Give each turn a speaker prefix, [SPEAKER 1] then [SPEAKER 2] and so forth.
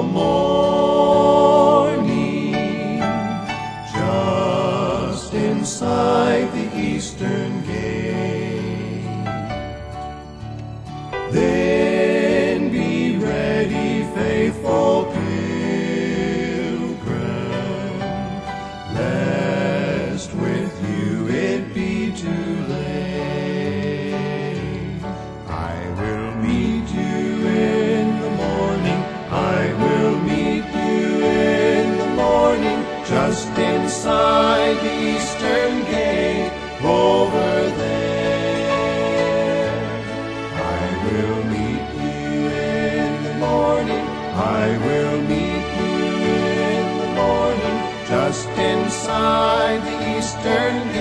[SPEAKER 1] morning, just inside the eastern gate. Then be ready, faithful pilgrim, lest with you it be too late. I will meet you in the morning, I will meet you in the morning, just inside the eastern gate over there. I will meet you in the morning, I will meet you in the morning, just inside the eastern gate.